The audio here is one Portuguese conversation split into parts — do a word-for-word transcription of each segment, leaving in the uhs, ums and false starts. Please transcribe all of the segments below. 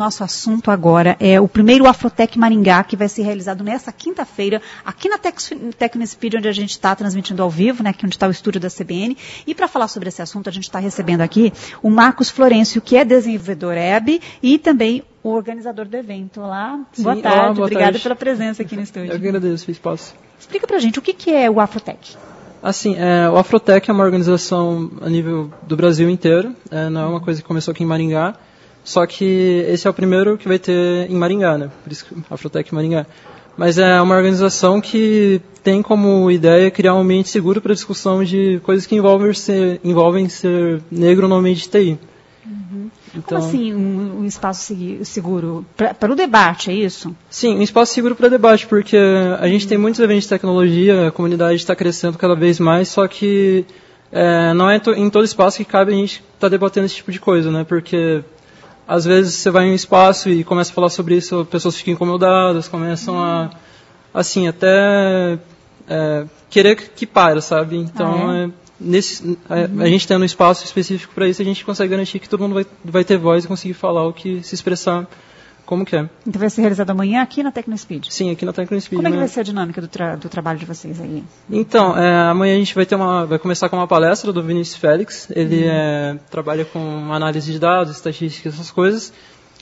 Nosso assunto agora é o primeiro Afrotech Maringá, que vai ser realizado nesta quinta-feira, aqui na Tecnospeed, onde a gente está transmitindo ao vivo, né, aqui onde está o estúdio da C B N. E para falar sobre esse assunto, a gente está recebendo aqui o Marcos Florencio, que é desenvolvedor web e também o organizador do evento. Olá, Sim, boa tarde, olá, boa obrigada tarde. pela presença aqui no estúdio. Eu que agradeço o espaço. Explica pra gente, o que, que é o Afrotech? Assim, é, o Afrotech é uma organização a nível do Brasil inteiro, é, não é uma coisa que começou aqui em Maringá, só que esse é o primeiro que vai ter em Maringá, né? Por isso que Afrotech Maringá. Mas é uma organização que tem como ideia criar um ambiente seguro para discussão de coisas que envolvem ser, envolvem ser negro no ambiente de T I. Uhum. Então, Como assim um, um espaço seguro? Para o debate, é isso? Sim, um espaço seguro para debate, porque a gente tem muitos eventos de tecnologia, a comunidade está crescendo cada vez mais, só que é, não é to, em todo espaço que cabe a gente estar tá debatendo esse tipo de coisa, né? Porque às vezes você vai em um espaço e começa a falar sobre isso, pessoas ficam incomodadas, começam uhum. a, assim, até é, querer que pare, sabe? Então, ah, é? é, nesse, a, a gente tendo um espaço específico para isso, a gente consegue garantir que todo mundo vai, vai ter voz e conseguir falar o que se expressar como quer. Então vai ser realizado amanhã aqui na Tecnospeed? Sim, aqui na Tecnospeed. Como é que né? vai ser a dinâmica do, tra do trabalho de vocês aí? Então, é, amanhã a gente vai ter uma, vai começar com uma palestra do Vinícius Félix. Ele uhum. é, trabalha com análise de dados, estatísticas, essas coisas.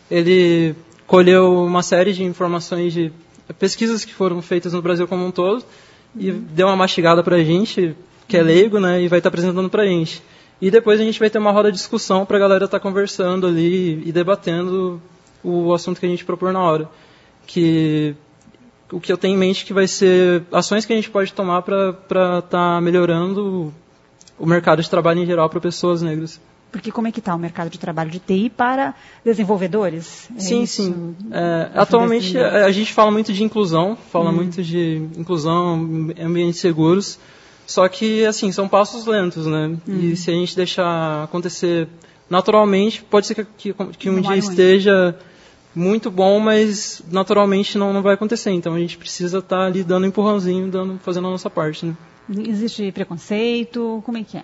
Ele colheu uma série de informações de pesquisas que foram feitas no Brasil como um todo uhum. e deu uma mastigada para a gente, que é leigo, né, e vai estar apresentando para a gente. E depois a gente vai ter uma roda de discussão para a galera estar conversando ali e debatendo o assunto que a gente propor na hora. Que o que eu tenho em mente que vai ser ações que a gente pode tomar para estar tá melhorando o mercado de trabalho em geral para pessoas negras. Porque como é que está o mercado de trabalho de T I para desenvolvedores? É sim, isso? sim. É, atualmente a, a gente fala muito de inclusão, fala hum. muito de inclusão, ambientes seguros, só que assim, são passos lentos, né? Hum. E se a gente deixar acontecer naturalmente, pode ser que, que, que um não dia esteja muito bom, mas naturalmente não, não vai acontecer. Então a gente precisa estar tá ali dando um empurrãozinho, dando, fazendo a nossa parte. Né? Existe preconceito? Como é que é?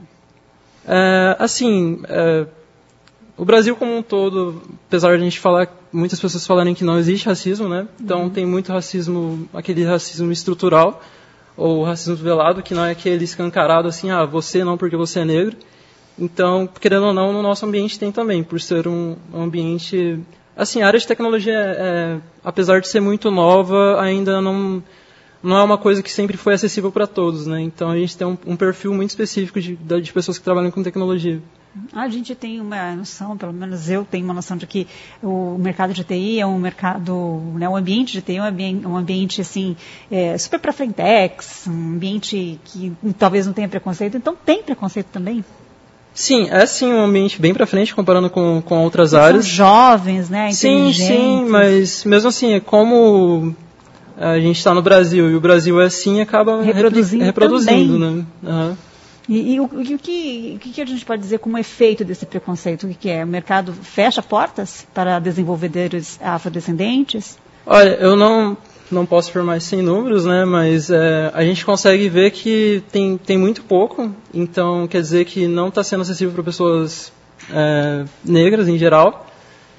é assim, é, o Brasil como um todo, apesar de a gente falar, muitas pessoas falarem que não existe racismo, né? Então uhum. tem muito racismo, aquele racismo estrutural, ou racismo velado, que não é aquele escancarado assim, ah, você não porque você é negro. Então, querendo ou não, no nosso ambiente tem também, por ser um, um ambiente... Assim, a área de tecnologia, é, apesar de ser muito nova, ainda não, não é uma coisa que sempre foi acessível para todos, né? Então, a gente tem um, um perfil muito específico de, de pessoas que trabalham com tecnologia. A gente tem uma noção, pelo menos eu tenho uma noção de que o mercado de T I é um mercado, né, o ambiente de T I é um ambiente, um ambiente assim, é, super para frentex, um ambiente que talvez não tenha preconceito. Então, tem preconceito também? Sim, é sim um ambiente bem para frente comparando com, com outras áreas. São jovens, né? Sim, sim, mas mesmo assim, é como a gente está no Brasil e o Brasil é assim, acaba reproduzindo, reproduzindo né? Uhum. E, e o, o, que, o que a gente pode dizer como efeito desse preconceito? O que, que é? O mercado fecha portas para desenvolvedores afrodescendentes? Olha, eu não... Não posso afirmar isso sem números, né? Mas é, a gente consegue ver que tem, tem muito pouco. Então, quer dizer que não está sendo acessível para pessoas é, negras em geral.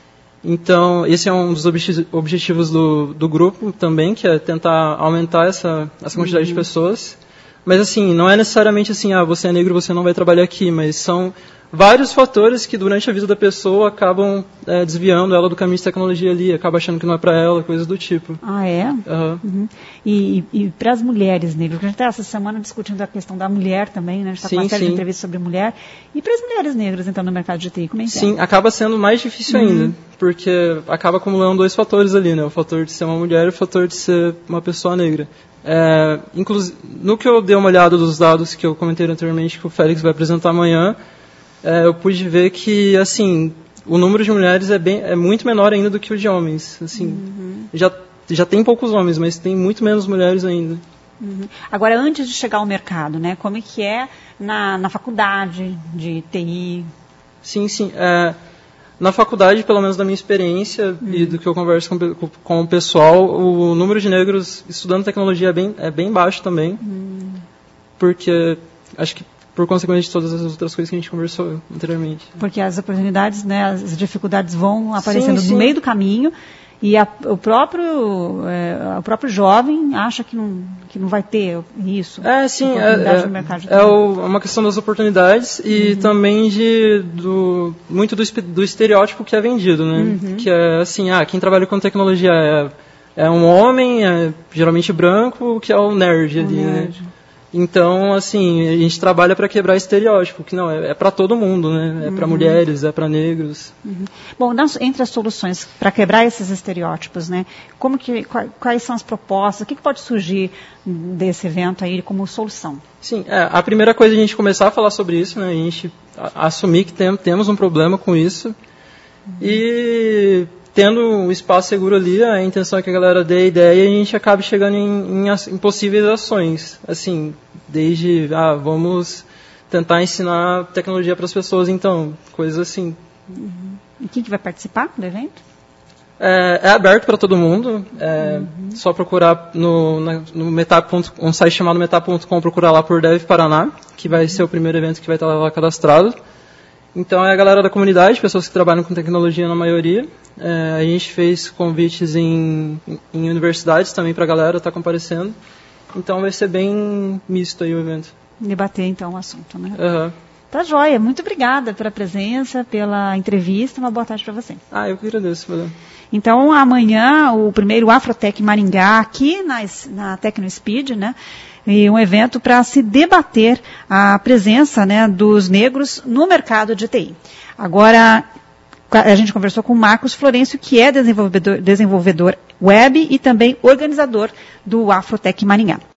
Então, esse é um dos objetivos do, do grupo também, que é tentar aumentar essa, essa quantidade uhum. de pessoas. Mas, assim, não é necessariamente assim, ah, você é negro, você não vai trabalhar aqui, mas são vários fatores que durante a vida da pessoa acabam é, desviando ela do caminho de tecnologia ali, acaba achando que não é para ela, coisas do tipo. Ah, é? Uhum. Uhum. E, e, e para as mulheres negras, a gente está essa semana discutindo a questão da mulher também, né? A gente está com uma série sim. de entrevistas sobre mulher. E para as mulheres negras, então, no mercado de T I, como é que Sim, é? acaba sendo mais difícil uhum. ainda, porque acaba acumulando dois fatores ali, né? O fator de ser uma mulher e o fator de ser uma pessoa negra. É, inclusive, no que eu dei uma olhada dos dados que eu comentei anteriormente, que o Félix vai apresentar amanhã, é, eu pude ver que, assim, o número de mulheres é, bem, é muito menor ainda do que o de homens. Assim, uhum. já, já tem poucos homens, mas tem muito menos mulheres ainda. Uhum. Agora, antes de chegar ao mercado, né, como é que é na, na faculdade de T I? Sim, sim. É, na faculdade, pelo menos da minha experiência uhum. e do que eu converso com, com o pessoal, o número de negros estudando tecnologia é bem, é bem baixo também. Uhum. Porque acho que por consequência de todas as outras coisas que a gente conversou anteriormente. Porque as oportunidades, né, as dificuldades vão aparecendo sim, sim. no meio do caminho e a, o, próprio, é, o próprio jovem acha que não, que não vai ter isso. É, sim, é, no mercado de é, é o, uma questão das oportunidades e uhum. também de, do, muito do, do estereótipo que é vendido, né? Uhum. Que é assim, ah, quem trabalha com tecnologia é, é um homem, é geralmente branco, que é o nerd ali, o nerd. né? Então, assim, a gente trabalha para quebrar estereótipo, que não, é, é para todo mundo, né? É para uhum. mulheres, é para negros. Uhum. Bom, nas, entre as soluções para quebrar esses estereótipos, né? Como que, quais, quais são as propostas? O que, que pode surgir desse evento aí como solução? Sim, é, a primeira coisa é a gente começar a falar sobre isso, né? A gente a, assumir que tem, temos um problema com isso uhum. e... tendo um espaço seguro ali, a intenção é que a galera dê a ideia e a gente acabe chegando em, em, em possíveis ações. Assim, desde, ah, vamos tentar ensinar tecnologia para as pessoas, então, coisas assim. Uhum. E quem que vai participar do evento? É, é aberto para todo mundo, é uhum. só procurar no, na, no Metap, um site chamado metap ponto com, procurar lá por Dev Paraná, que vai uhum. ser o primeiro evento que vai estar lá cadastrado. Então é a galera da comunidade, pessoas que trabalham com tecnologia na maioria. É, a gente fez convites em, em universidades também para a galera estar tá comparecendo. Então vai ser bem misto aí o evento. Debater então o assunto, né? Uhum. Tá joia. Muito obrigada pela presença, pela entrevista. Uma boa tarde para você. Ah, eu que agradeço. Valeu. Então amanhã o primeiro Afrotech Maringá aqui na, na TecnoSpeed, né? E um evento para se debater a presença, né, dos negros no mercado de T I. Agora, a gente conversou com o Marcos Florencio, que é desenvolvedor, desenvolvedor web e também organizador do Afrotech Maringá.